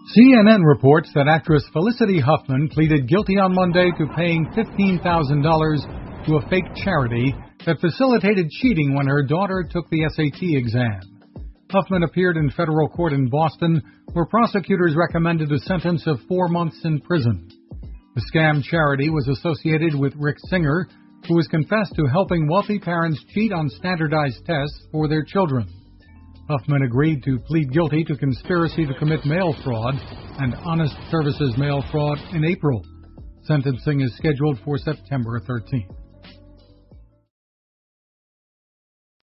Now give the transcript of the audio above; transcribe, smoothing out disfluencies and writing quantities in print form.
CNN reports that actress Felicity Huffman pleaded guilty on Monday to paying $15,000 to a fake charity that facilitated cheating when her daughter took the SAT exam. Huffman appeared in federal court in Boston, where prosecutors recommended a sentence of 4 months in prison. The scam charity was associated with Rick Singer, who has confessed to helping wealthy parents cheat on standardized tests for their children. Huffman agreed to plead guilty to conspiracy to commit mail fraud and honest services mail fraud in April. Sentencing is scheduled for September 13th.